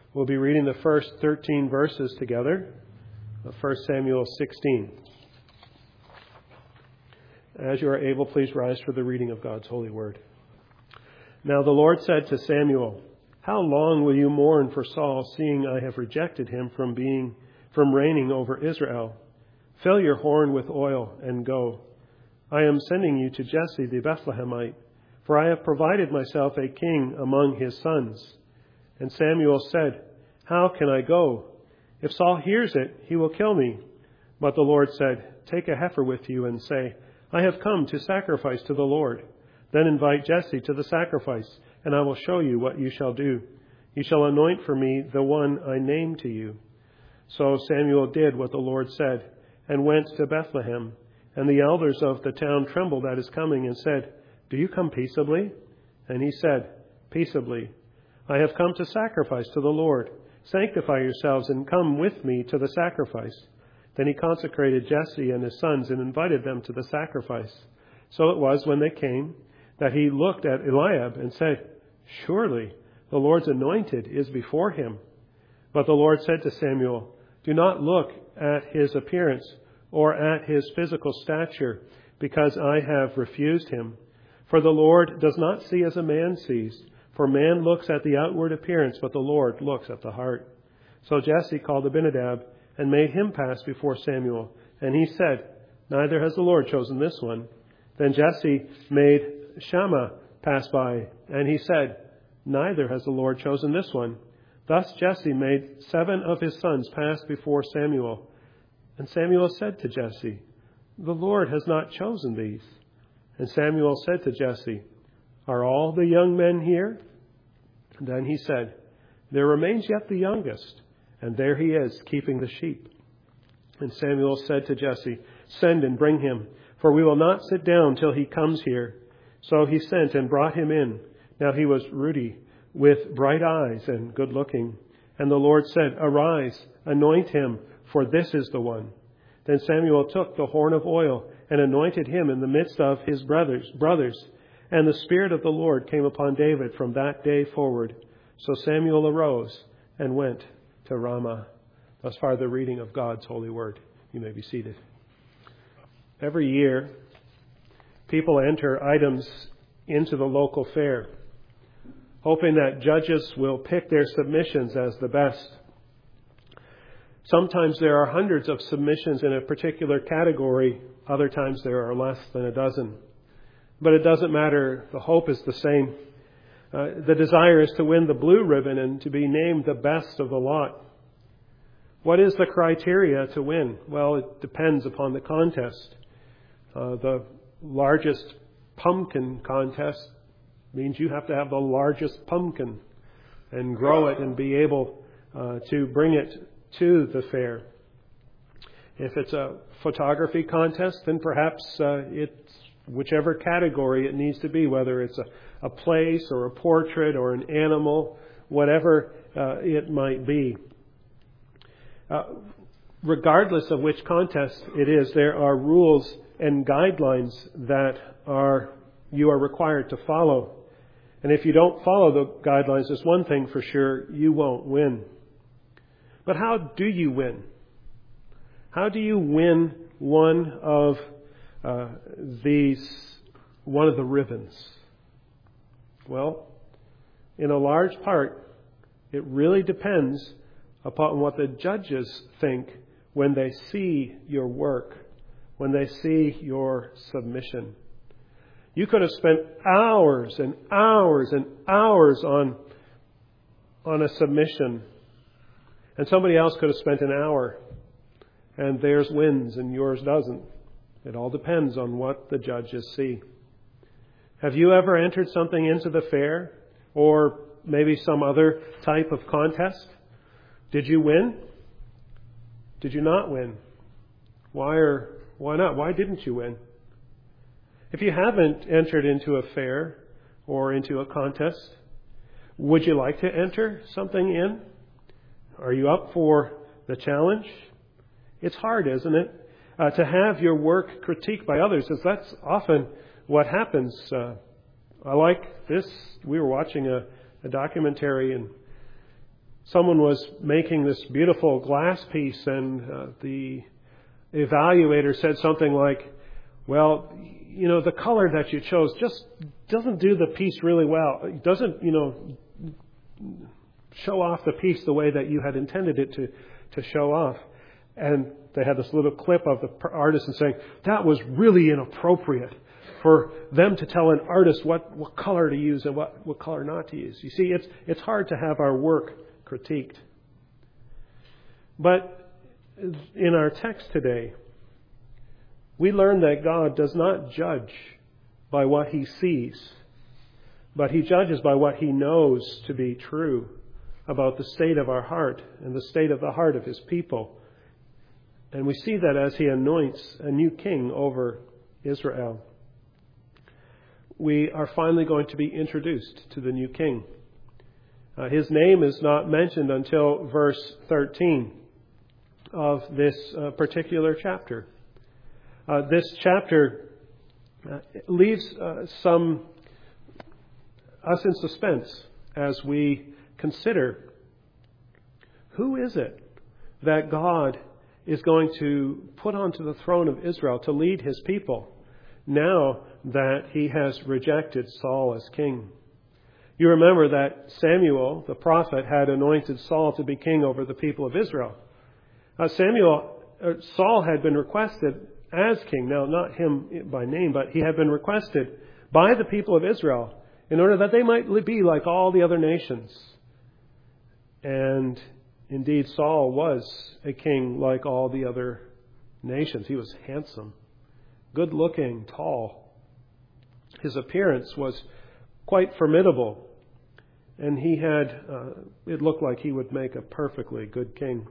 We'll be reading the first 13 verses together of 1 Samuel 16. As you are able, please rise for the reading of God's holy word. Now the Lord said to Samuel, "How long will you mourn for Saul, seeing I have rejected him from reigning over Israel? Fill your horn with oil and go. I am sending you to Jesse the Bethlehemite, for I have provided myself a king among his sons." And Samuel said, "How can I go? If Saul hears it, he will kill me." But the Lord said, "Take a heifer with you and say, 'I have come to sacrifice to the Lord.' Then invite Jesse to the sacrifice, and I will show you what you shall do. You shall anoint for me the one I name to you." So Samuel did what the Lord said, and went to Bethlehem. And the elders of the town trembled at his coming and said, "Do you come peaceably?" And he said, "Peaceably. I have come to sacrifice to the Lord. Sanctify yourselves and come with me to the sacrifice." Then he consecrated Jesse and his sons and invited them to the sacrifice. So it was when they came that he looked at Eliab and said, "Surely the Lord's anointed is before him." But the Lord said to Samuel, "Do not look at his appearance or at his physical stature, because I have refused him. For the Lord does not see as a man sees. For man looks at the outward appearance, but the Lord looks at the heart." So Jesse called Abinadab and made him pass before Samuel. And he said, "Neither has the Lord chosen this one." Then Jesse made Shammah pass by, and he said, "Neither has the Lord chosen this one." Thus Jesse made 7 of his sons pass before Samuel. And Samuel said to Jesse, "The Lord has not chosen these." And Samuel said to Jesse, "Are all the young men here?" Then he said, "There remains yet the youngest, and there he is, keeping the sheep." And Samuel said to Jesse, "Send and bring him, for we will not sit down till he comes here." So he sent and brought him in. Now he was ruddy, with bright eyes and good looking. And the Lord said, "Arise, anoint him, for this is the one." Then Samuel took the horn of oil and anointed him in the midst of his brothers. And the Spirit of the Lord came upon David from that day forward. So Samuel arose and went to Ramah. Thus far the reading of God's holy word. You may be seated. Every year, people enter items into the local fair, hoping that judges will pick their submissions as the best. Sometimes there are hundreds of submissions in a particular category. Other times there are less than a dozen. But it doesn't matter. The hope is the same. The desire is to win the blue ribbon and to be named the best of the lot. What is the criteria to win? Well, it depends upon the contest. The largest pumpkin contest means you have to have the largest pumpkin and grow it and be able to bring it to the fair. If it's a photography contest, then perhaps it's whichever category it needs to be, whether it's a place or a portrait or an animal, whatever it might be. Regardless of which contest it is, there are rules and guidelines that you are required to follow. And if you don't follow the guidelines, there's one thing for sure, you won't win. But how do you win? How do you win one of the ribbons? Well, in a large part, it really depends upon what the judges think when they see your work, when they see your submission. You could have spent hours and hours and hours on a submission, and somebody else could have spent an hour, and theirs wins and yours doesn't. It all depends on what the judges see. Have you ever entered something into the fair or maybe some other type of contest? Did you win? Did you not win? Why not? Why didn't you win? If you haven't entered into a fair or into a contest, would you like to enter something in? Are you up for the challenge? It's hard, isn't it? To have your work critiqued by others, because that's often what happens. I like this. We were watching a documentary, and Someone was making this beautiful glass piece, and the evaluator said something like, well, the color that you chose just doesn't do the piece really well. It doesn't, show off the piece the way that you had intended it to show off. And they had this little clip of the artist saying, that was really inappropriate for them to tell an artist what color to use and what color not to use. You see, it's hard to have our work critiqued. But in our text today, we learn that God does not judge by what He sees, but He judges by what He knows to be true about the state of our heart and the state of the heart of His people. And we see that as He anoints a new king over Israel. We are finally going to be introduced to the new king. His name is not mentioned until verse 13 of this particular chapter. This chapter leaves us in suspense as we consider, who is it that God is going to put onto the throne of Israel to lead His people now that He has rejected Saul as king? You remember that Samuel, the prophet, had anointed Saul to be king over the people of Israel. Saul had been requested as king. Now, not him by name, but he had been requested by the people of Israel in order that they might be like all the other nations. And indeed, Saul was a king like all the other nations. He was handsome, good-looking, tall. His appearance was quite formidable, and he had, it looked like he would make a perfectly good king.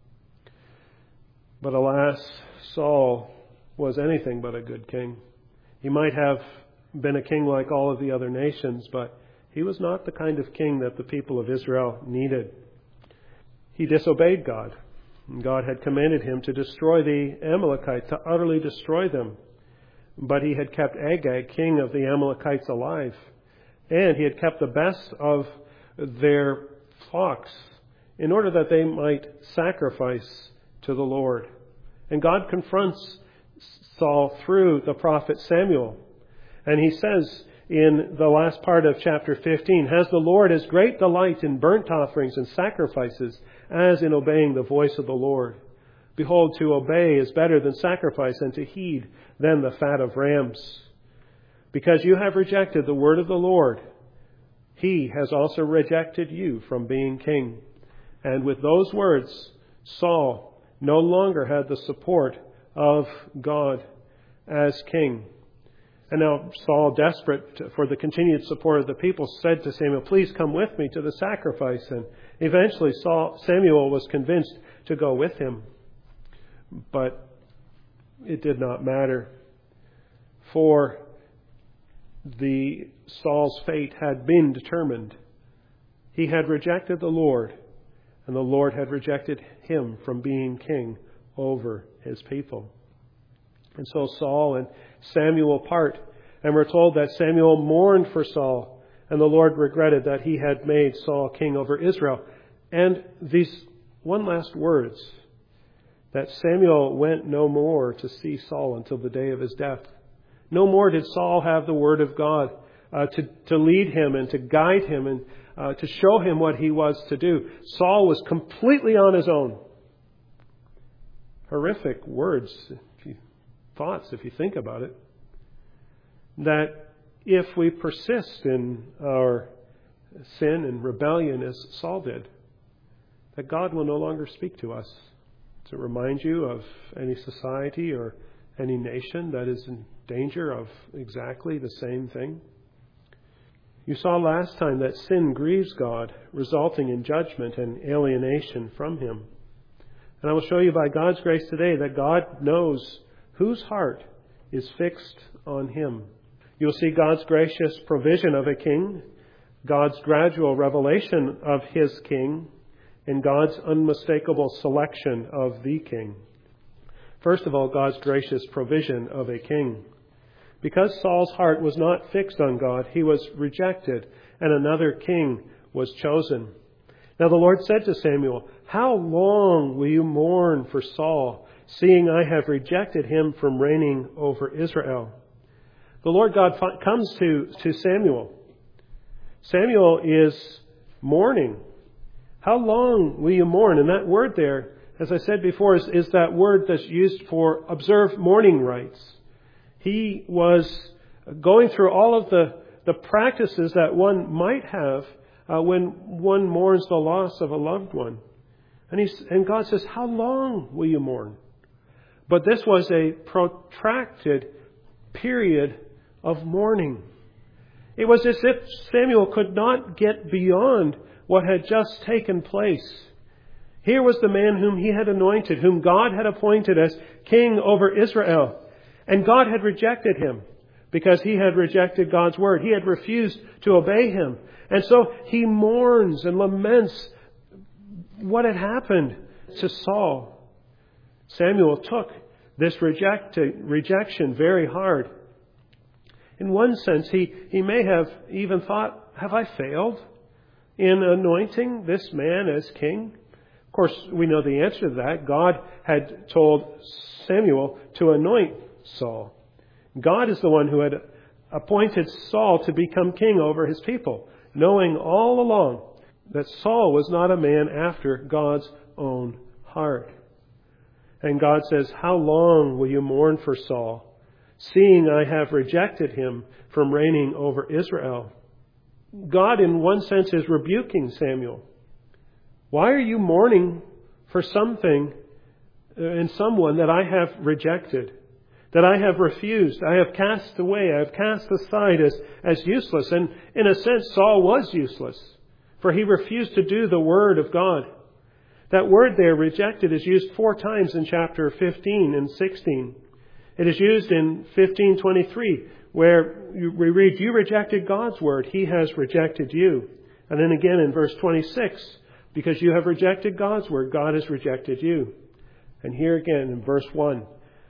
But alas, Saul was anything but a good king. He might have been a king like all of the other nations, but he was not the kind of king that the people of Israel needed. He disobeyed God. God had commanded him to destroy the Amalekites, to utterly destroy them. But he had kept Agag, king of the Amalekites, alive. And he had kept the best of their flocks in order that they might sacrifice to the Lord. And God confronts Saul through the prophet Samuel. And he says in the last part of chapter 15, "Has the Lord as great delight in burnt offerings and sacrifices as in obeying the voice of the Lord? Behold, to obey is better than sacrifice, and to heed than the fat of rams. Because you have rejected the word of the Lord, He has also rejected you from being king." And with those words, Saul no longer had the support of God as king. And now Saul, desperate for the continued support of the people, said to Samuel, "Please come with me to the sacrifice." And eventually Samuel was convinced to go with him. But it did not matter, for Saul's fate had been determined. He had rejected the Lord, and the Lord had rejected him from being king over His people. And so Saul and Samuel part, and we're told that Samuel mourned for Saul, and the Lord regretted that He had made Saul king over Israel. And these one last words, that Samuel went no more to see Saul until the day of his death. No more did Saul have the word of God to lead him and to guide him and to show him what he was to do. Saul was completely on his own. Horrific words, thoughts, if you think about it. That if we persist in our sin and rebellion as Saul did, that God will no longer speak to us. To remind you of any society or any nation that is in danger of exactly the same thing. You saw last time that sin grieves God, resulting in judgment and alienation from Him. And I will show you by God's grace today that God knows whose heart is fixed on Him. You'll see God's gracious provision of a king, God's gradual revelation of His king, and God's unmistakable selection of the king. First of all, God's gracious provision of a king. Because Saul's heart was not fixed on God, he was rejected, and another king was chosen. Now the Lord said to Samuel, "How long will you mourn for Saul, seeing I have rejected him from reigning over Israel?" The Lord God comes to Samuel. Samuel is mourning. How long will you mourn? And that word there, as I said before, is that word that's used for observe mourning rites. He was going through all of the practices that one might have when one mourns the loss of a loved one. And God says, "How long will you mourn?" But this was a protracted period of mourning. It was as if Samuel could not get beyond what had just taken place. Here was the man whom he had anointed, whom God had appointed as king over Israel. And God had rejected him because he had rejected God's word. He had refused to obey him. And so he mourns and laments what had happened to Saul. Samuel took this rejection very hard. In one sense, he may have even thought, have I failed in anointing this man as king? Of course, we know the answer to that. God had told Samuel to anoint Saul. God is the one who had appointed Saul to become king over his people, knowing all along that Saul was not a man after God's own heart. And God says, "How long will you mourn for Saul, seeing I have rejected him from reigning over Israel?" God, in one sense, is rebuking Samuel. Why are you mourning for something and someone that I have rejected, that I have refused, I have cast away, I have cast aside as useless? And in a sense, Saul was useless, for he refused to do the word of God. That word there, rejected, is used 4 times in chapter 15 and 16. It is used in 15:23, where we read, "You rejected God's word, he has rejected you." And then again in verse 26, "Because you have rejected God's word, God has rejected you." And here again in verse 1,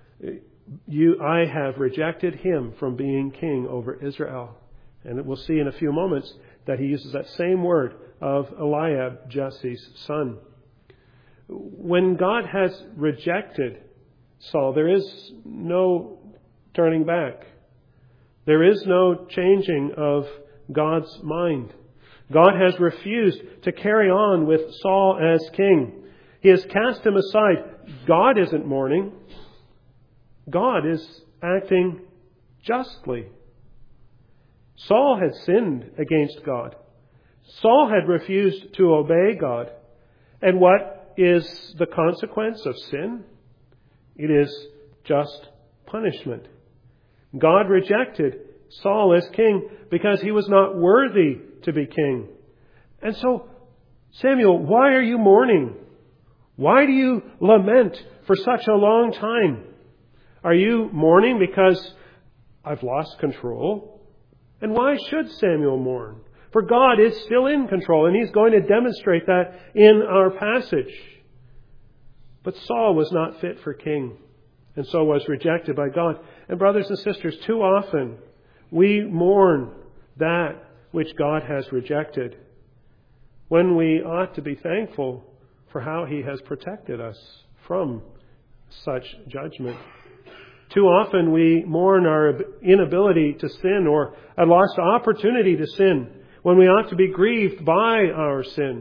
I have rejected him from being king over Israel. And we'll see in a few moments that he uses that same word of Eliab, Jesse's son. When God has rejected Saul, there is no turning back. There is no changing of God's mind. God has refused to carry on with Saul as king. He has cast him aside. God isn't mourning. God is acting justly. Saul had sinned against God. Saul had refused to obey God. And what is the consequence of sin? It is just punishment. God rejected Saul as king because he was not worthy to be king. And so, Samuel, why are you mourning? Why do you lament for such a long time? Are you mourning because I've lost control? And why should Samuel mourn? For God is still in control, and he's going to demonstrate that in our passage. But Saul was not fit for king, and so was rejected by God. And brothers and sisters, too often we mourn that which God has rejected, when we ought to be thankful for how he has protected us from such judgment. Too often we mourn our inability to sin or a lost opportunity to sin, when we ought to be grieved by our sin.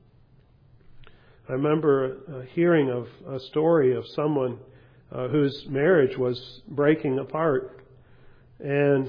I remember hearing of a story of someone whose marriage was breaking apart, and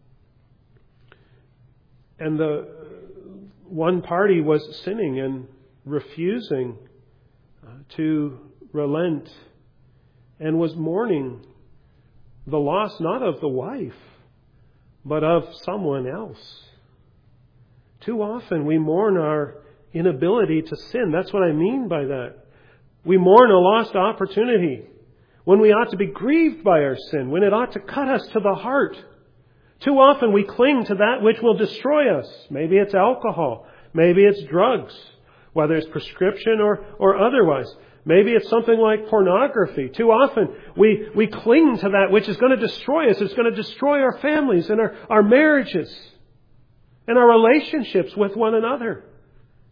the one party was sinning and refusing to relent, and was mourning the loss not of the wife, but of someone else. Too often we mourn our inability to sin. That's what I mean by that. We mourn a lost opportunity when we ought to be grieved by our sin, when it ought to cut us to the heart. Too often we cling to that which will destroy us. Maybe it's alcohol. Maybe it's drugs, whether it's prescription or otherwise. Maybe it's something like pornography. Too often we cling to that which is going to destroy us. It's going to destroy our families and our marriages and our relationships with one another.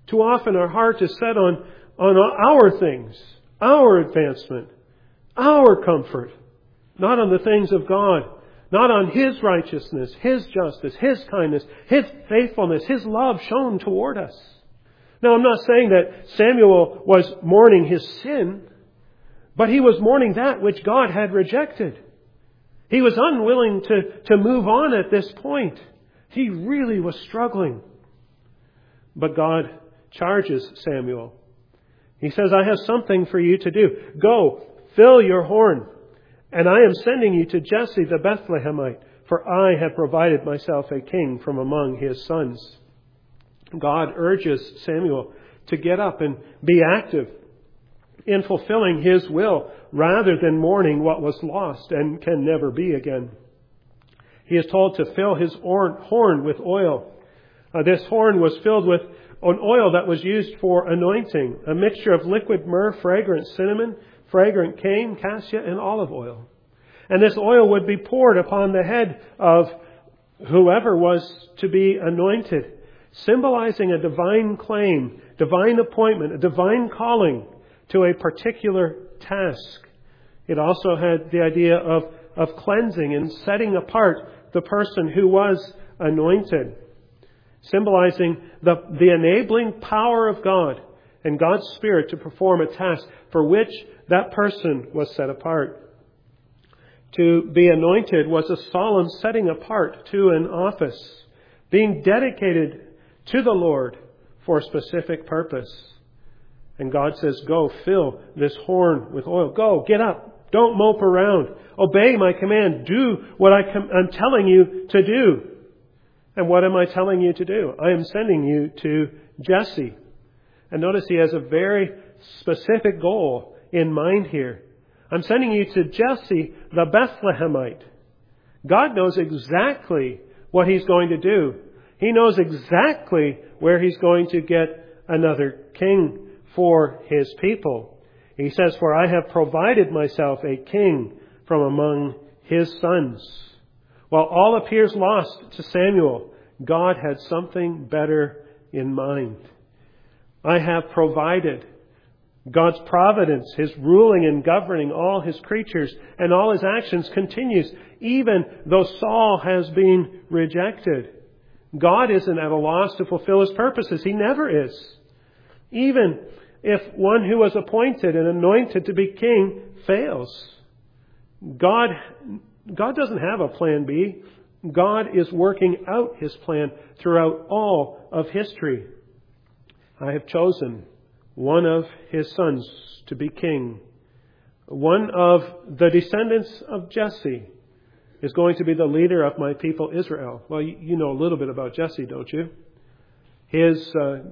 Too often our heart is set on our things, our advancement, our comfort, not on the things of God, not on His righteousness, His justice, His kindness, His faithfulness, His love shown toward us. Now, I'm not saying that Samuel was mourning his sin, but he was mourning that which God had rejected. He was unwilling to move on at this point. He really was struggling. But God charges Samuel. He says, I have something for you to do. Go, fill your horn, and I am sending you to Jesse the Bethlehemite, for I have provided myself a king from among his sons. God urges Samuel to get up and be active in fulfilling His will rather than mourning what was lost and can never be again. He is told to fill his horn with oil. This horn was filled with an oil that was used for anointing, a mixture of liquid myrrh, fragrant cinnamon, fragrant cane, cassia, and olive oil. And this oil would be poured upon the head of whoever was to be anointed, symbolizing a divine claim, divine appointment, a divine calling to a particular task. It also had the idea of cleansing and setting apart the person who was anointed, symbolizing the enabling power of God and God's Spirit to perform a task for which that person was set apart. To be anointed was a solemn setting apart to an office, being dedicated to the Lord for a specific purpose. And God says, go fill this horn with oil. Go, get up. Don't mope around. Obey my command. Do what I'm telling you to do. And what am I telling you to do? I am sending you to Jesse. And notice he has a very specific goal in mind here. I'm sending you to Jesse the Bethlehemite. God knows exactly what He's going to do. He knows exactly where He's going to get another king for His people. He says, for I have provided myself a king from among his sons. While all appears lost to Samuel, God had something better in mind. I have provided. God's providence, His ruling and governing all His creatures and all His actions continues, even though Saul has been rejected. God isn't at a loss to fulfill His purposes. He never is. Even if one who was appointed and anointed to be king fails, God doesn't have a plan B. God is working out His plan throughout all of history. I have chosen one of His sons to be king. One of the descendants of Jesse is going to be the leader of my people Israel. Well, you know a little bit about Jesse, don't you? His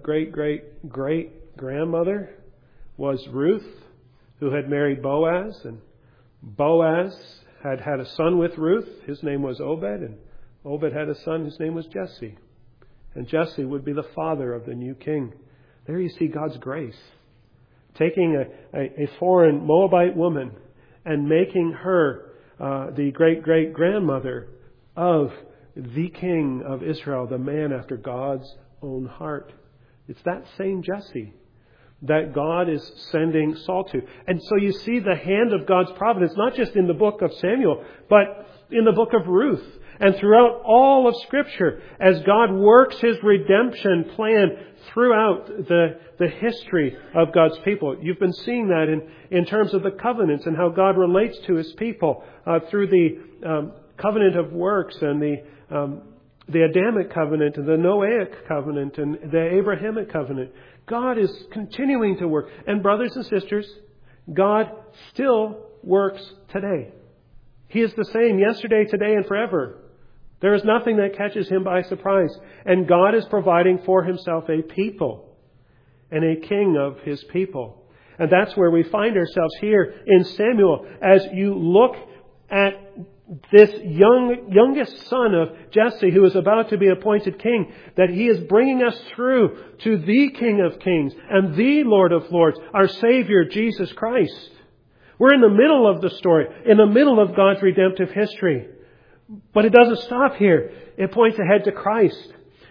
great-great-great-grandmother was Ruth, who had married Boaz. And Boaz had had a son with Ruth. His name was Obed. And Obed had a son whose name was Jesse. And Jesse would be the father of the new king. There you see God's grace. Taking a foreign Moabite woman and making her the great-great-grandmother of the king of Israel, the man after God's own heart. It's that same Jesse that God is sending Saul to. And so you see the hand of God's providence, not just in the book of Samuel, but in the book of Ruth. And throughout all of Scripture, as God works His redemption plan throughout the history of God's people. You've been seeing that in terms of the covenants and how God relates to His people through the covenant of works and the Adamic covenant and the Noahic covenant and the Abrahamic covenant. God is continuing to work. And brothers and sisters, God still works today. He is the same yesterday, today, and forever. There is nothing that catches Him by surprise. And God is providing for Himself a people and a king of His people. And that's where we find ourselves here in Samuel. As you look at this youngest son of Jesse who is about to be appointed king, that He is bringing us through to the King of Kings and the Lord of Lords, our Savior, Jesus Christ. We're in the middle of the story, in the middle of God's redemptive history. But it doesn't stop here. It points ahead to Christ.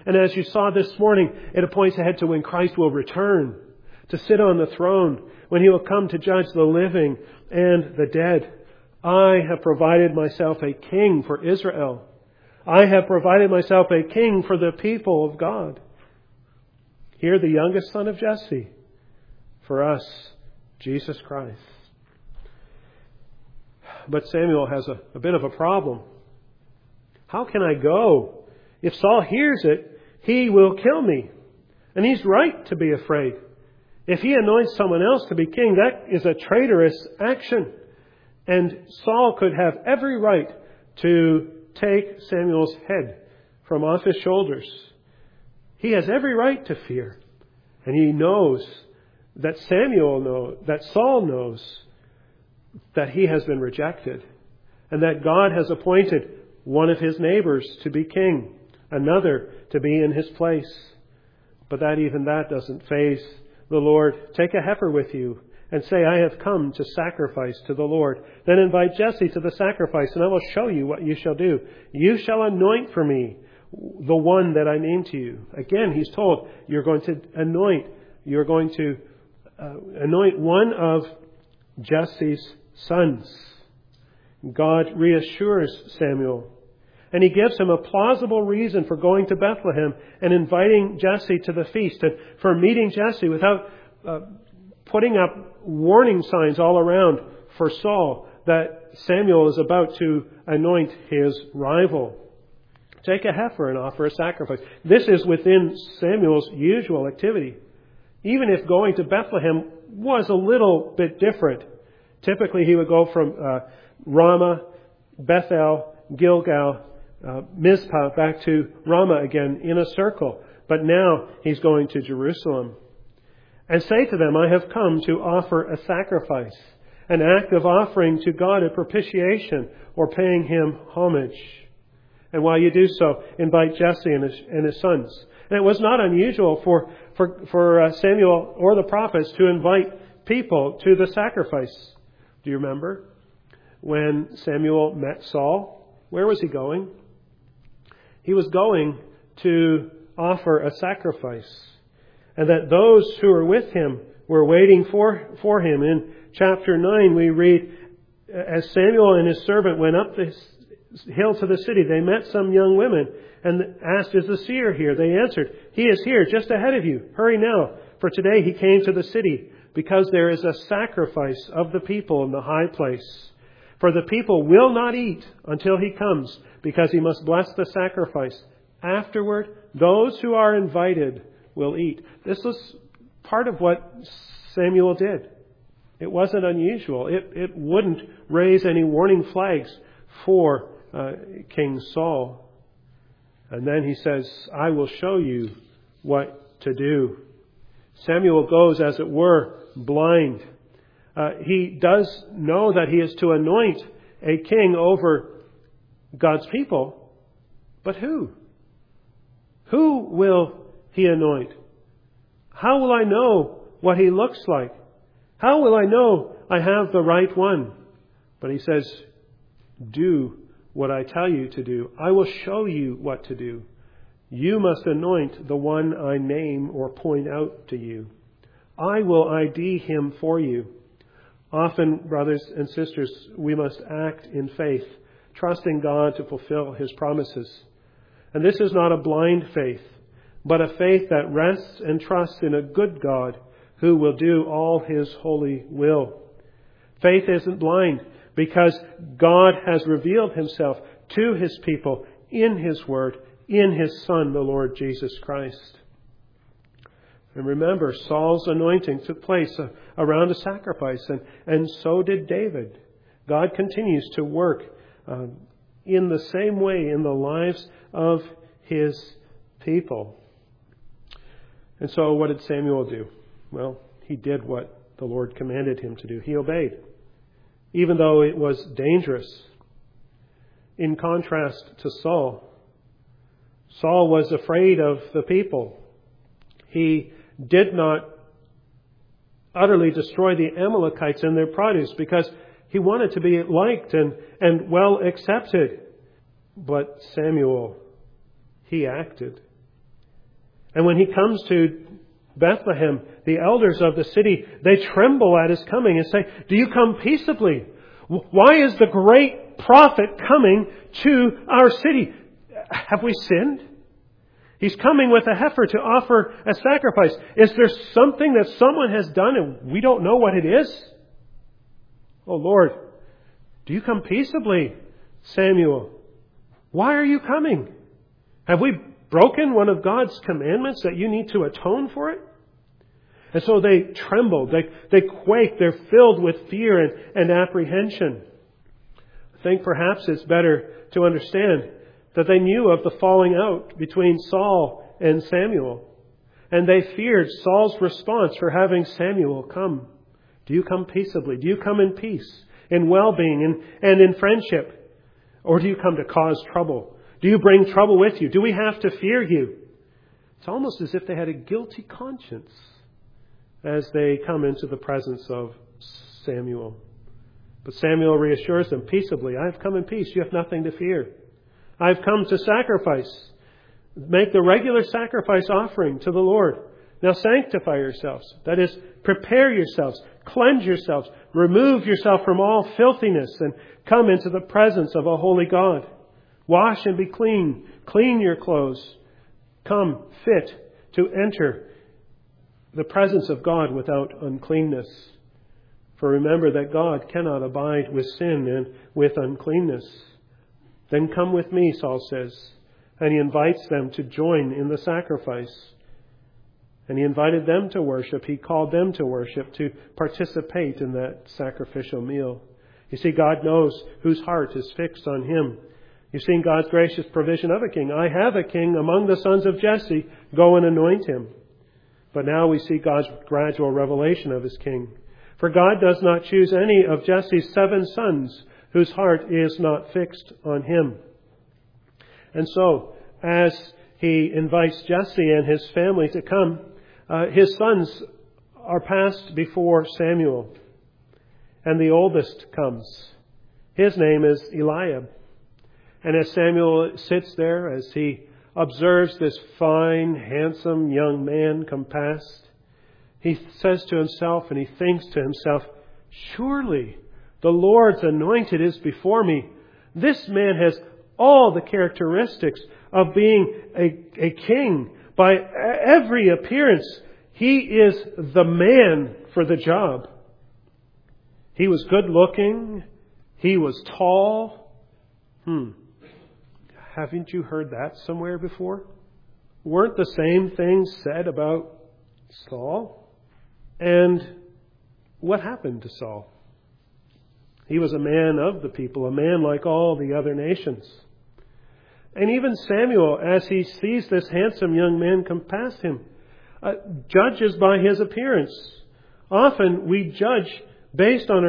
And as you saw this morning, it points ahead to when Christ will return to sit on the throne, when He will come to judge the living and the dead. I have provided myself a king for Israel. I have provided myself a king for the people of God. Here, the youngest son of Jesse. For us, Jesus Christ. But Samuel has a bit of a problem. How can I go? If Saul hears it, he will kill me. And he's right to be afraid. If he anoints someone else to be king, that is a traitorous action. And Saul could have every right to take Samuel's head from off his shoulders. He has every right to fear. And he knows that Saul knows that he has been rejected. And that God has appointed one of his neighbors to be king, another to be in his place. But even that doesn't faze the Lord. Take a heifer with you and say, I have come to sacrifice to the Lord. Then invite Jesse to the sacrifice, and I will show you what you shall do. You shall anoint for me the one that I name to you. Again, he's told, you're going to anoint. You're going to anoint one of Jesse's sons. God reassures Samuel. And he gives him a plausible reason for going to Bethlehem and inviting Jesse to the feast, and for meeting Jesse without putting up warning signs all around for Saul that Samuel is about to anoint his rival. Take a heifer and offer a sacrifice. This is within Samuel's usual activity. Even if going to Bethlehem was a little bit different. Typically he would go from Ramah, Bethel, Gilgal, Mizpah back to Ramah again in a circle. But now he's going to Jerusalem. And say to them, I have come to offer a sacrifice, an act of offering to God a propitiation or paying Him homage. And while you do so, invite Jesse and his sons. And it was not unusual for Samuel or the prophets to invite people to the sacrifice. Do you remember when Samuel met Saul? Where was he going? He was going to offer a sacrifice. And that those who were with him were waiting for him. In chapter 9 we read, as Samuel and his servant went up the hill to the city, they met some young women and asked, is the seer here? They answered, he is here, just ahead of you. Hurry now, for today he came to the city, because there is a sacrifice of the people in the high place. For the people will not eat until he comes, because he must bless the sacrifice. Afterward, those who are invited will eat. This was part of what Samuel did. It wasn't unusual. It wouldn't raise any warning flags for King Saul. And then he says, I will show you what to do. Samuel goes, as it were, blind. He does know that he is to anoint a king over God's people. But who? Who will he anoint? How will I know what he looks like? How will I know I have the right one? But he says, do what I tell you to do. I will show you what to do. You must anoint the one I name or point out to you. I will ID him for you. Often, brothers and sisters, we must act in faith, trusting God to fulfill His promises. And this is not a blind faith, but a faith that rests and trusts in a good God who will do all His holy will. Faith isn't blind because God has revealed Himself to His people in His Word, in His Son, the Lord Jesus Christ. And remember, Saul's anointing took place around a sacrifice, and so did David. God continues to work in the same way in the lives of His people. And so what did Samuel do? Well, he did what the Lord commanded him to do. He obeyed, even though it was dangerous. In contrast to Saul, Saul was afraid of the people. He did not utterly destroy the Amalekites and their produce because he wanted to be liked and well accepted. But Samuel, he acted. And when he comes to Bethlehem, the elders of the city, they tremble at his coming and say, "Do you come peaceably? Why is the great prophet coming to our city? Have we sinned? He's coming with a heifer to offer a sacrifice. Is there something that someone has done and we don't know what it is? Oh Lord, do you come peaceably, Samuel? Why are you coming? Have we broken one of God's commandments that you need to atone for it?" And so they tremble, they quake, they're filled with fear and apprehension. I think perhaps it's better to understand that they knew of the falling out between Saul and Samuel. And they feared Saul's response for having Samuel come. Do you come peaceably? Do you come in peace, in well-being, and in friendship? Or do you come to cause trouble? Do you bring trouble with you? Do we have to fear you? It's almost as if they had a guilty conscience as they come into the presence of Samuel. But Samuel reassures them, "Peaceably, I have come in peace. You have nothing to fear. I've come to sacrifice. Make the regular sacrifice offering to the Lord. Now sanctify yourselves." That is, prepare yourselves, cleanse yourselves, remove yourself from all filthiness, and come into the presence of a holy God. Wash and be clean. Clean your clothes. Come fit to enter the presence of God without uncleanness. For remember that God cannot abide with sin and with uncleanness. "Then come with me," Saul says. And he invites them to join in the sacrifice. And he invited them to worship. He called them to worship, to participate in that sacrificial meal. You see, God knows whose heart is fixed on him. You've seen God's gracious provision of a king. "I have a king among the sons of Jesse. Go and anoint him." But now we see God's gradual revelation of his king. For God does not choose any of Jesse's 7 sons whose heart is not fixed on him. And so, as he invites Jesse and his family to come, his sons are passed before Samuel. And the oldest comes. His name is Eliab. And as Samuel sits there, as he observes this fine, handsome young man come past, he says to himself, and he thinks to himself, "Surely the Lord's anointed is before me. This man has all the characteristics of being a king. By every appearance, he is the man for the job." He was good looking. He was tall. Haven't you heard that somewhere before? Weren't the same things said about Saul? And what happened to Saul? He was a man of the people, a man like all the other nations. And even Samuel, as he sees this handsome young man come past him, judges by his appearance. Often we judge based on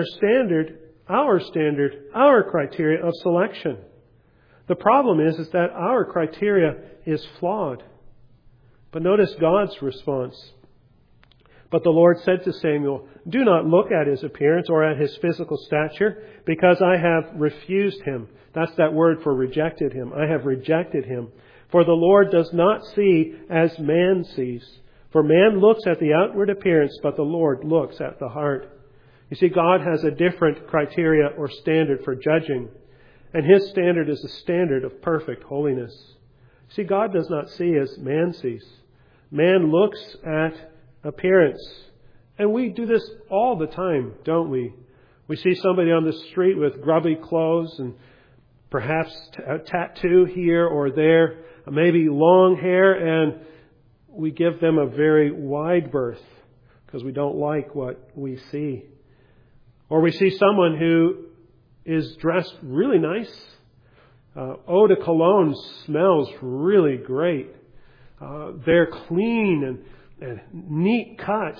our criteria of selection. The problem is that our criteria is flawed. But notice God's response. "But the Lord said to Samuel, 'Do not look at his appearance or at his physical stature, because I have refused him.'" That's that word for rejected him. "I have rejected him. For the Lord does not see as man sees. For man looks at the outward appearance, but the Lord looks at the heart." You see, God has a different criteria or standard for judging. And his standard is a standard of perfect holiness. See, God does not see as man sees. Man looks at appearance. And we do this all the time, don't we? We see somebody on the street with grubby clothes and perhaps a tattoo here or there, maybe long hair, and we give them a very wide berth because we don't like what we see. Or we see someone who is dressed really nice. Eau de Cologne smells really great. They're clean and neat cut.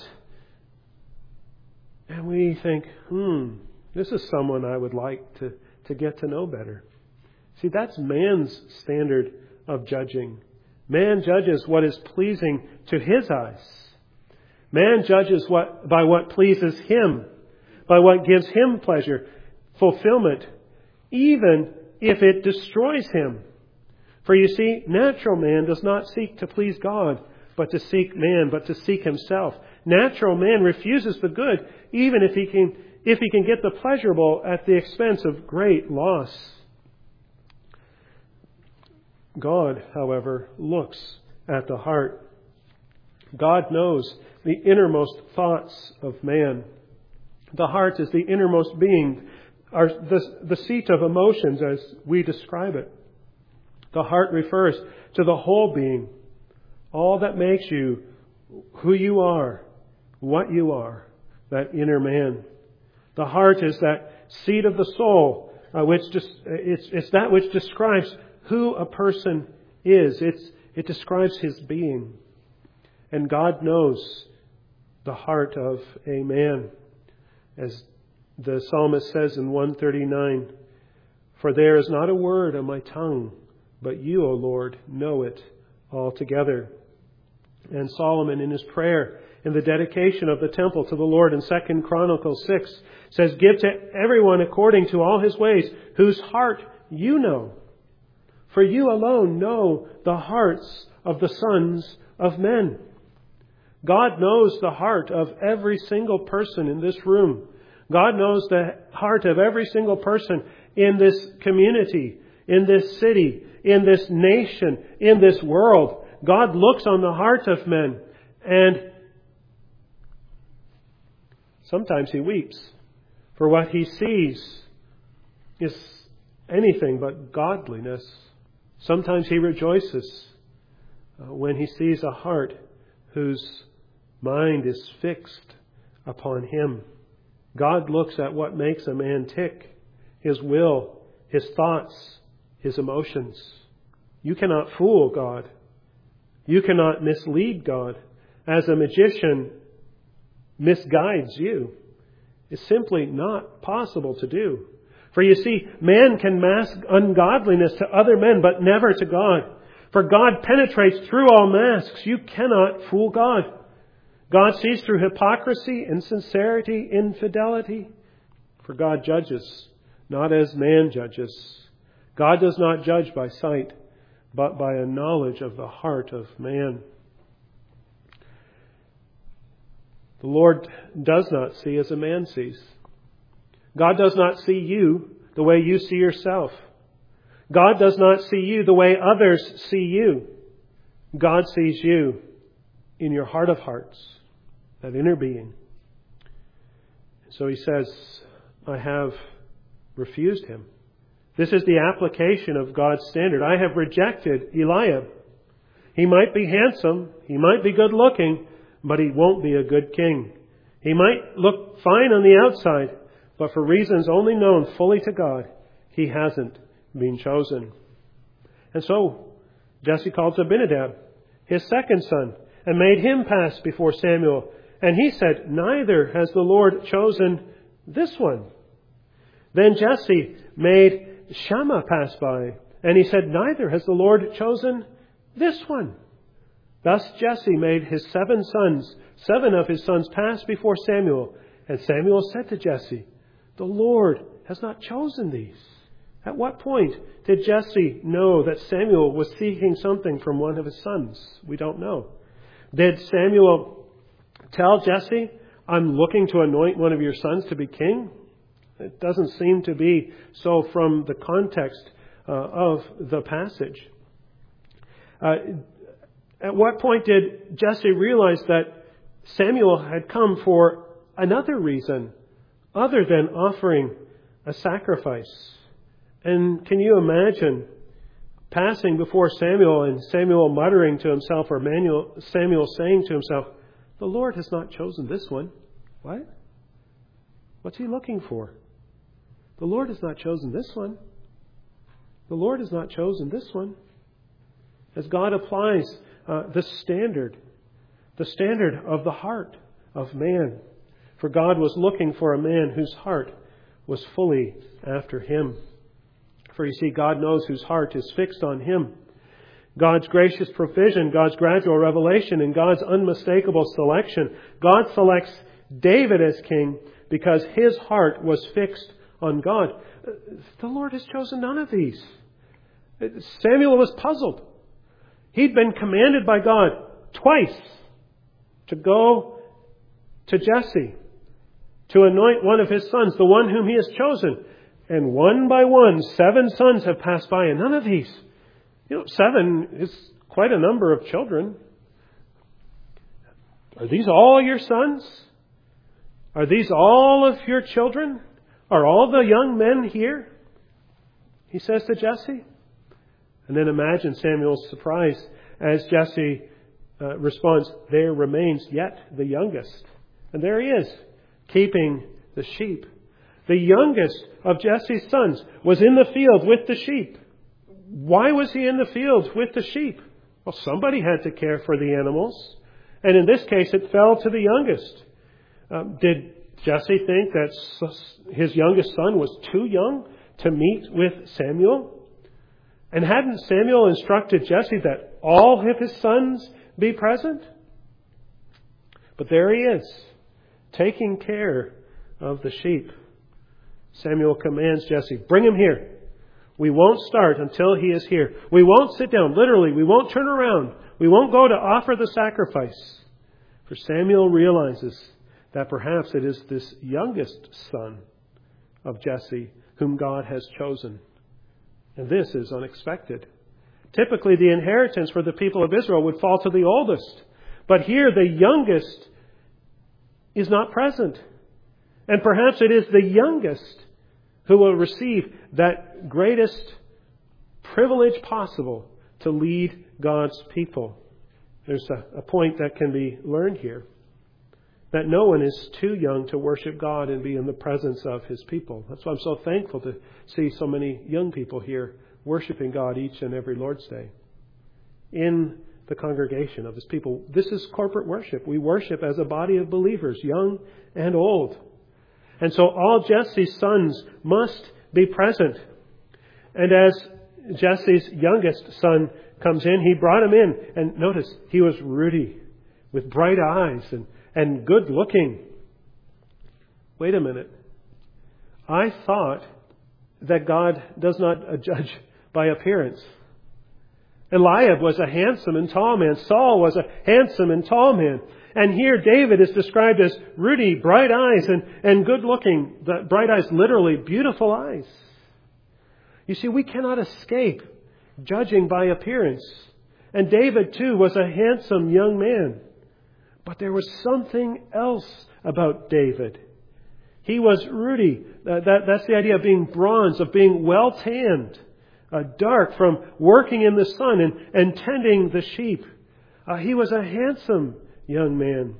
And we think, this is someone I would like to get to know better. See, that's man's standard of judging. Man judges what is pleasing to his eyes. Man judges by what pleases him, by what gives him pleasure, fulfillment, even if it destroys him. For you see, natural man does not seek to please God, but to seek man, but to seek himself. Natural man refuses the good, even if he can get the pleasurable at the expense of great loss. God, however, looks at the heart. God knows the innermost thoughts of man. The heart is the innermost being, the seat of emotions as we describe it. The heart refers to the whole being, all that makes you who you are, what you are, that inner man. The heart is that seat of the soul, it's that which describes who a person is. It describes his being. And God knows the heart of a man. As the psalmist says in 139, "For there is not a word on my tongue, but you, O Lord, know it altogether." And Solomon in his prayer in the dedication of the temple to the Lord in 2 Chronicles 6 says, "Give to everyone according to all his ways, whose heart you know. For you alone know the hearts of the sons of men." God knows the heart of every single person in this room. God knows the heart of every single person in this community, in this city, in this nation, in this world. God looks on the heart of men, and sometimes He weeps, for what He sees is anything but godliness. Sometimes He rejoices when He sees a heart whose mind is fixed upon Him. God looks at what makes a man tick, his will, his thoughts, his emotions. You cannot fool God. You cannot mislead God as a magician misguides you. It's simply not possible to do. For you see, man can mask ungodliness to other men, but never to God. For God penetrates through all masks. You cannot fool God. God sees through hypocrisy, insincerity, infidelity. For God judges, not as man judges. God does not judge by sight, but by a knowledge of the heart of man. The Lord does not see as a man sees. God does not see you the way you see yourself. God does not see you the way others see you. God sees you in your heart of hearts, that inner being. So He says, I have refused him. This is the application of God's standard. I have rejected Eliab. He might be handsome, he might be good looking, but he won't be a good king. He might look fine on the outside, but for reasons only known fully to God, he hasn't been chosen. And so Jesse called Abinadab, his second son, and made him pass before Samuel. And he said, neither has the Lord chosen this one. Then Jesse made Shammah pass by, and he said, neither has the Lord chosen this one. Thus Jesse made his 7 of his sons pass before Samuel. And Samuel said to Jesse, the Lord has not chosen these. At what point did Jesse know that Samuel was seeking something from one of his sons? We don't know. Did Samuel tell Jesse, I'm looking to anoint one of your sons to be king? It doesn't seem to be so from the context of the passage. At what point did Jesse realize that Samuel had come for another reason other than offering a sacrifice? And can you imagine passing before Samuel and Samuel muttering to himself, or Samuel saying to himself, the Lord has not chosen this one. What? What's he looking for? The Lord has not chosen this one. The Lord has not chosen this one. As God applies the standard of the heart of man. For God was looking for a man whose heart was fully after Him. For you see, God knows whose heart is fixed on Him. God's gracious provision, God's gradual revelation, and God's unmistakable selection. God selects David as king because his heart was fixed on God. The Lord has chosen none of these. Samuel was puzzled. He'd been commanded by God twice to go to Jesse to anoint one of his sons, the one whom he has chosen. And one by one, 7 sons have passed by, and none of these. 7 is quite a number of children. Are these all your sons? Are these all of your children? Are all the young men here? He says to Jesse. And then imagine Samuel's surprise as Jesse responds, there remains yet the youngest. And there he is, keeping the sheep. The youngest of Jesse's sons was in the field with the sheep. Why was he in the field with the sheep? Well, somebody had to care for the animals. And in this case, it fell to the youngest. Did Jesse think that his youngest son was too young to meet with Samuel? And hadn't Samuel instructed Jesse that all of his sons be present? But there he is, taking care of the sheep. Samuel commands Jesse, bring him here. We won't start until he is here. We won't sit down. Literally, we won't turn around. We won't go to offer the sacrifice. For Samuel realizes that perhaps it is this youngest son of Jesse whom God has chosen. And this is unexpected. Typically, the inheritance for the people of Israel would fall to the oldest. But here, the youngest is not present. And perhaps it is the youngest who will receive that greatest privilege possible to lead God's people. There's a point that can be learned here. That no one is too young to worship God and be in the presence of His people. That's why I'm so thankful to see so many young people here worshiping God each and every Lord's Day in the congregation of His people. This is corporate worship. We worship as a body of believers, young and old. And so all Jesse's sons must be present. And as Jesse's youngest son comes in, he brought him in. And notice, he was ruddy, with bright eyes and good looking. Wait a minute. I thought that God does not judge by appearance. Eliab was a handsome and tall man. Saul was a handsome and tall man. And here David is described as ruddy, bright eyes and good looking. The bright eyes, literally beautiful eyes. You see, we cannot escape judging by appearance. And David too was a handsome young man. But there was something else about David. He was ruddy. That's the idea of being bronze, of being well tanned, dark from working in the sun and tending the sheep. He was a handsome young man.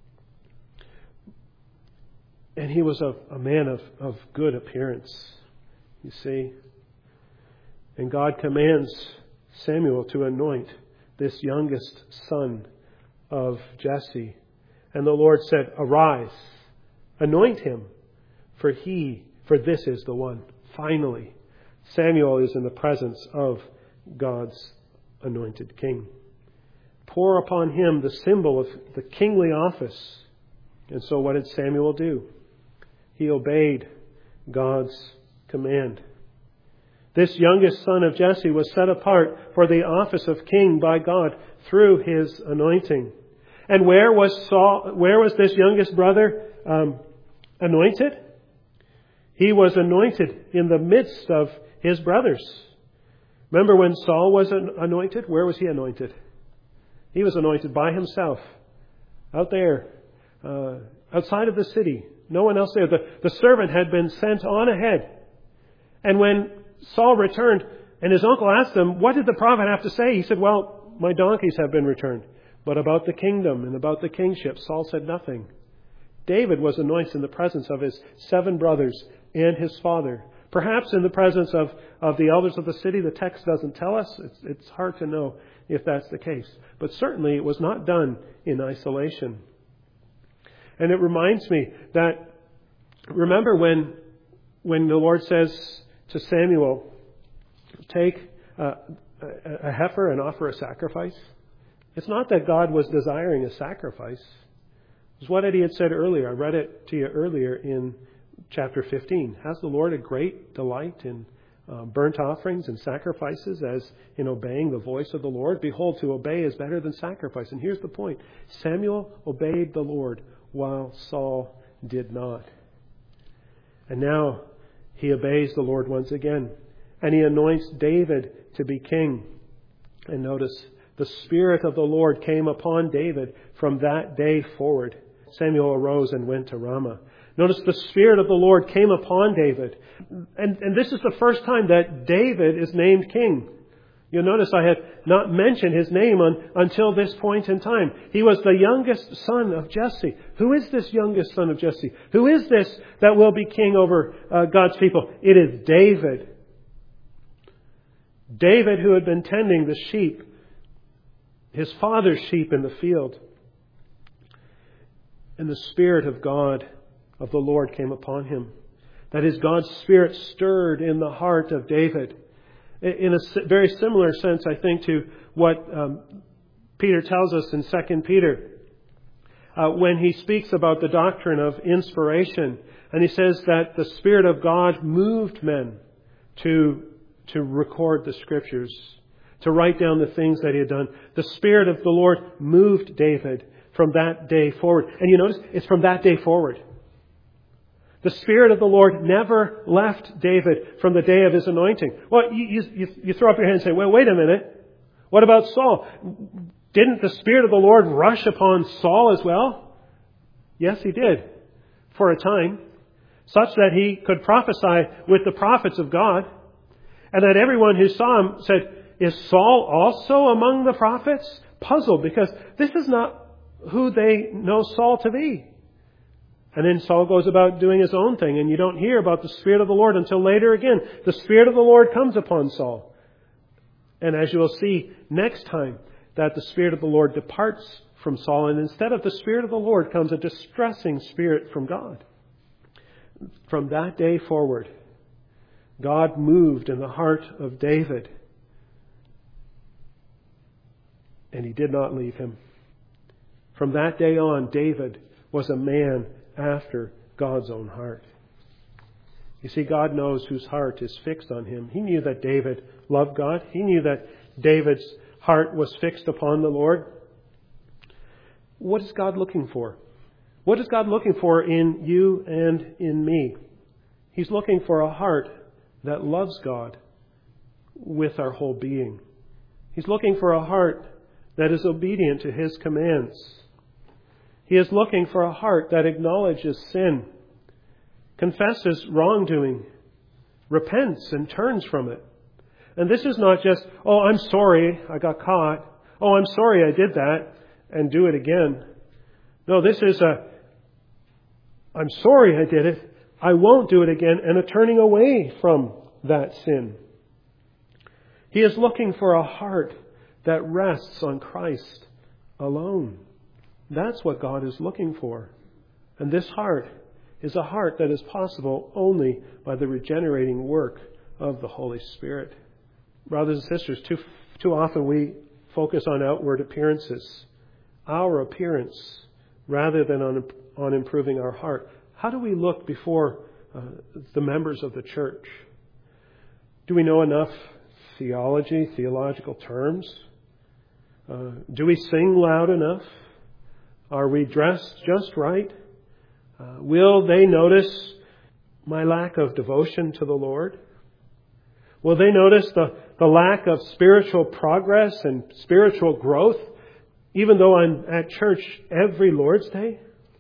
And he was a man of good appearance, you see. And God commands Samuel to anoint this youngest son of Jesse. And the Lord said, arise, anoint him, for this is the one. Finally, Samuel is in the presence of God's anointed king. Pour upon him the symbol of the kingly office. And so what did Samuel do? He obeyed God's command. This youngest son of Jesse was set apart for the office of king by God through his anointing. And where was this youngest brother anointed? He was anointed in the midst of his brothers. Remember when Saul was anointed? Where was he anointed? He was anointed by himself, out there, outside of the city. No one else there. The servant had been sent on ahead. And when Saul returned, and his uncle asked him, what did the prophet have to say? He said, well, my donkeys have been returned. But about the kingdom and about the kingship, Saul said nothing. David was anointed in the presence of his 7 brothers and his father. Perhaps in the presence of the elders of the city. The text doesn't tell us. It's hard to know if that's the case. But certainly it was not done in isolation. And it reminds me that, remember when the Lord says to Samuel, take a heifer and offer a sacrifice? It's not that God was desiring a sacrifice. It's what Eddie had said earlier. I read it to you earlier in chapter 15. Has the Lord a great delight in burnt offerings and sacrifices as in obeying the voice of the Lord. Behold, to obey is better than sacrifice. And here's the point. Samuel obeyed the Lord while Saul did not. And now he obeys the Lord once again. And he anoints David to be king. And notice, the Spirit of the Lord came upon David from that day forward. Samuel arose and went to Ramah. Notice the Spirit of the Lord came upon David. And this is the first time that David is named king. You'll notice I have not mentioned his name until this point in time. He was the youngest son of Jesse. Who is this youngest son of Jesse? Who is this that will be king over God's people? It is David. David, who had been tending the sheep, his father's sheep in the field. And the Spirit of God, of the Lord, came upon him. That is, God's Spirit stirred in the heart of David. In a very similar sense, I think, to what Peter tells us in 2 Peter. When he speaks about the doctrine of inspiration. And he says that the Spirit of God moved men to record the Scriptures. To write down the things that he had done. The Spirit of the Lord moved David from that day forward. And you notice, it's from that day forward. The Spirit of the Lord never left David from the day of his anointing. Well, you throw up your hand and say, well, wait a minute. What about Saul? Didn't the Spirit of the Lord rush upon Saul as well? Yes, he did. For a time. Such that he could prophesy with the prophets of God. And that everyone who saw him said, is Saul also among the prophets? Puzzled, because this is not who they know Saul to be. And then Saul goes about doing his own thing, and you don't hear about the Spirit of the Lord until later again. The Spirit of the Lord comes upon Saul. And as you will see next time, that the Spirit of the Lord departs from Saul, and instead of the Spirit of the Lord comes a distressing spirit from God. From that day forward, God moved in the heart of David, and he did not leave him. From that day on, David was a man after God's own heart. You see, God knows whose heart is fixed on him. He knew that David loved God. He knew that David's heart was fixed upon the Lord. What is God looking for? What is God looking for in you and in me? He's looking for a heart that loves God with our whole being. He's looking for a heart that is obedient to His commands. He is looking for a heart that acknowledges sin, confesses wrongdoing, repents and turns from it. And this is not just, oh, I'm sorry I got caught. Oh, I'm sorry I did that, and do it again. No, this is I'm sorry I did it. I won't do it again, and a turning away from that sin. He is looking for a heart that rests on Christ alone. That's what God is looking for. And this heart is a heart that is possible only by the regenerating work of the Holy Spirit. Brothers and sisters, too often we focus on outward appearances, our appearance, rather than on improving our heart. How do we look before the members of the church? Do we know enough theology, theological terms? Do we sing loud enough? Are we dressed just right? Will they notice my lack of devotion to the Lord? Will they notice the lack of spiritual progress and spiritual growth, even though I'm at church every Lord's Day?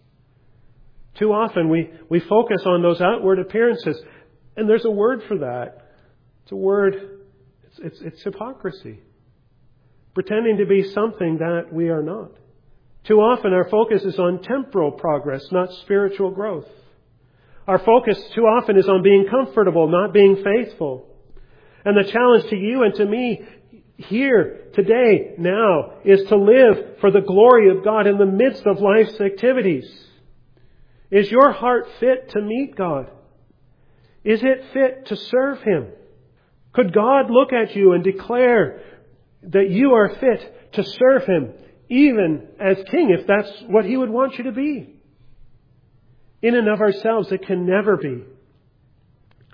Too often we focus on those outward appearances, and there's a word for that. It's a word, it's hypocrisy. Pretending to be something that we are not. Too often our focus is on temporal progress, not spiritual growth. Our focus too often is on being comfortable, not being faithful. And the challenge to you and to me here, today, now, is to live for the glory of God in the midst of life's activities. Is your heart fit to meet God? Is it fit to serve Him? Could God look at you and declare that you are fit to serve Him, even as King, if that's what He would want you to be? In and of ourselves, it can never be.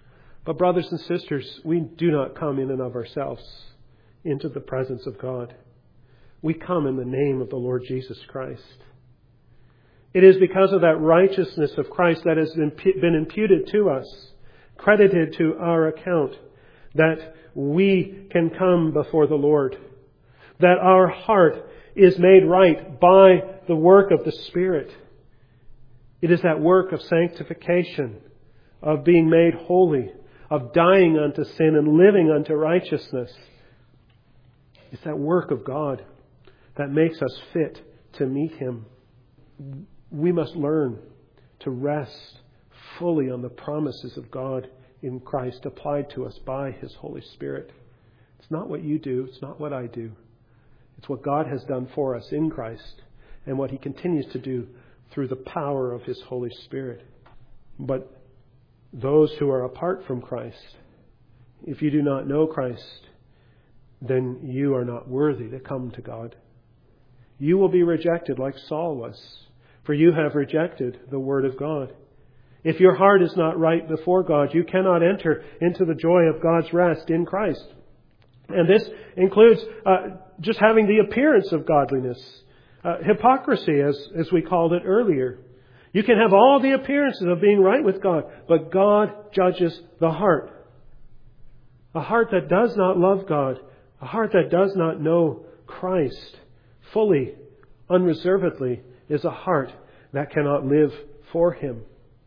But brothers and sisters, we do not come in and of ourselves into the presence of God. We come in the name of the Lord Jesus Christ. It is because of that righteousness of Christ that has been imputed to us, credited to our account, that we can come before the Lord. That our heart is made right by the work of the Spirit. It is that work of sanctification, of being made holy, of dying unto sin and living unto righteousness. It's that work of God that makes us fit to meet Him. We must learn to rest fully on the promises of God in Christ applied to us by His Holy Spirit. It's not what you do. It's not what I do. It's what God has done for us in Christ and what He continues to do through the power of His Holy Spirit. But those who are apart from Christ, if you do not know Christ, then you are not worthy to come to God. You will be rejected like Saul was, for you have rejected the Word of God. If your heart is not right before God, you cannot enter into the joy of God's rest in Christ. And this includes just having the appearance of godliness. Hypocrisy, as we called it earlier. You can have all the appearances of being right with God, but God judges the heart. A heart that does not love God, a heart that does not know Christ fully, unreservedly, is a heart that cannot live for Him.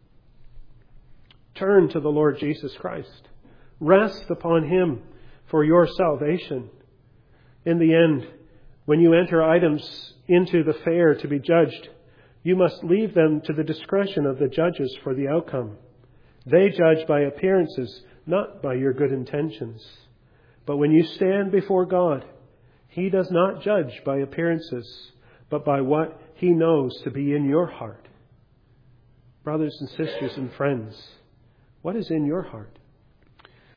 Turn to the Lord Jesus Christ. Rest upon Him for your salvation. In the end, when you enter items into the fair to be judged, you must leave them to the discretion of the judges for the outcome. They judge by appearances, not by your good intentions. But when you stand before God, He does not judge by appearances, but by what He knows to be in your heart. Brothers and sisters and friends, what is in your heart?